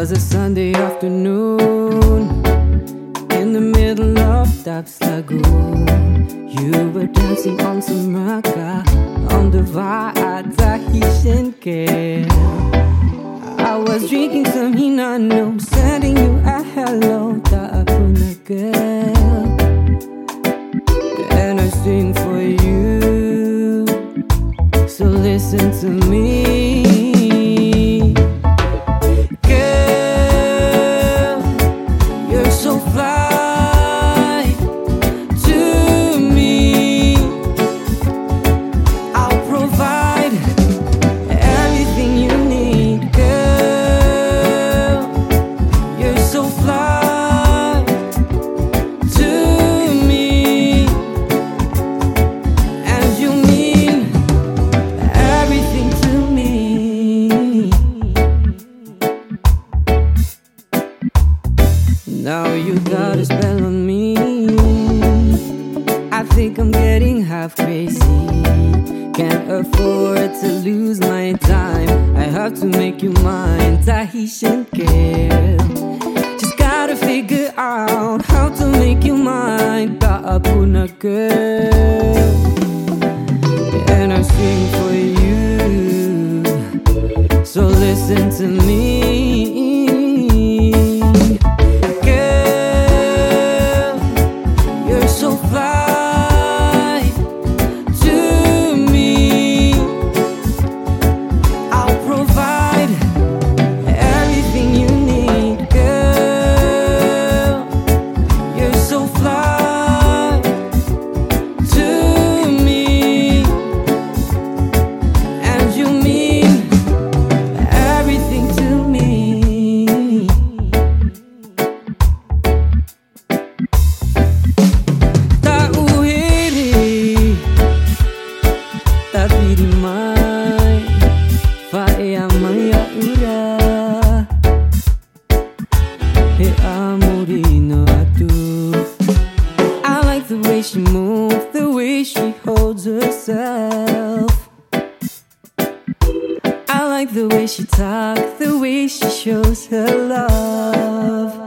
was a Sunday afternoon in the middle of Taps Lagoon. You were dancing on some maraca on the Tahitian care. I was drinking some Hinano, sending you a hello, Ta'apuna girl. And I sing for you, so listen to me. Girl, you're so fly to me. I'll provide everything you need. Girl, you're so fly to me, and you mean everything to me. Now you got a spell on me. I think I'm getting half crazy. Can't afford to lose my time. I have to make you mine, Tahitian girl. Just gotta figure out how to make you mine, Ta'apuna girl. And I sing for you, so listen to me. Girl, you're so fly to me. I'll provide everything you need. Girl, you're so fly to me, and you mean everything to me. Tauhiri, tapiri mai, faea maya ura, he amorino atu. I like the way she moves, the way she holds herself. I like the way she talks, the way she shows her love.